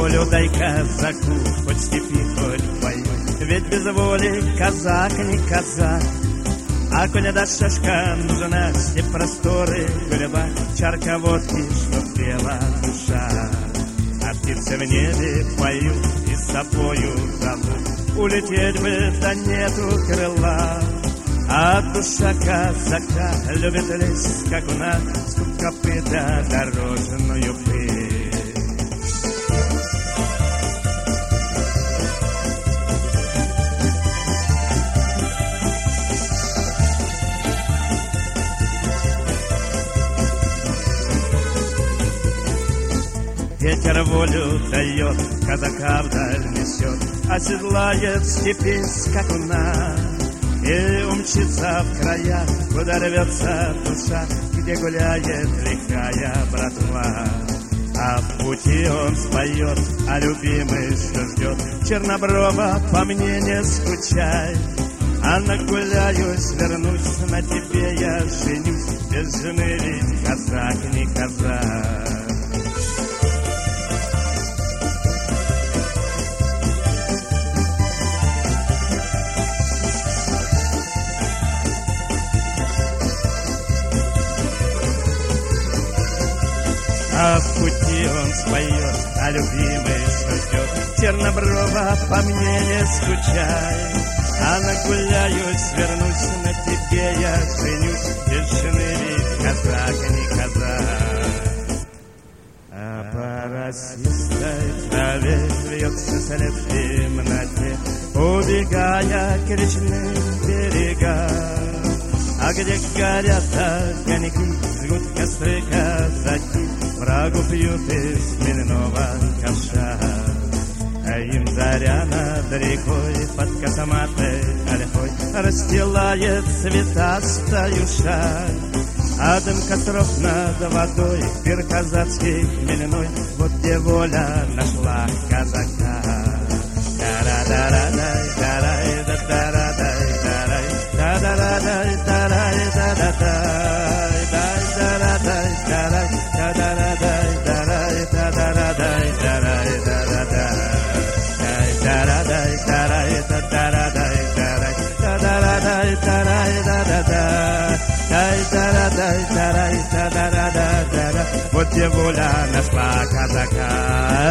волю дай казаку, хоть степи, хоть в бою. Ведь без воли казак не казак. А коли даст шашка, нужна все просторы греба, чарка водки, чтоб пела душа. А птицы в небе поют и собою зовут. Улететь бы, да нету крыла. А душа казака любит лезть, как у нас, стук копыта дорожную пыль. Ветер волю дает, казака вдаль несет, оседлает степи скакуна и умчится в края, куда рвется душа, где гуляет лихая братва. А в пути он споет, а любимый что ждет. Черноброва, по мне не скучай, а нагуляюсь, вернусь, на тебе я женюсь. Без жены ведь казак не казак. А в пути он споет, а любимый что ждет. Черноброва, по мне не скучай, а нагуляюсь, вернусь, на тебе я женюсь. Без жены ведь казак не казак. А по росистой траве вьется след в темноте, убегая к речным берегам. А где горят огоньки, жгут костры казаки, врагу пьют из хмельного ковша. А им заря над рекой, под косоматой ольхой расстилает цветастую шаль. А дым костров над водой, пир казацкий хмельной, вот где воля нашла казака. Та-ра-да-ра-дай, та-рай-да-да-ра-дай, та-рай, та-да-ра-дай, та-рай-да-да-дай, дай-да-ра-дай, та-рай, та-да-ра-дай, та-рай, та-да-ра-дай, та-рай-да-да-дай, дай-да-ра-дай, та-рай, та-да-ра-дай, та-рай, та-да-ра-дай, та-рай-да-да-дай, дай-да-ра-дай, та-рай, та-да-ра-дай, та-рай. Вот где воля нашла казака.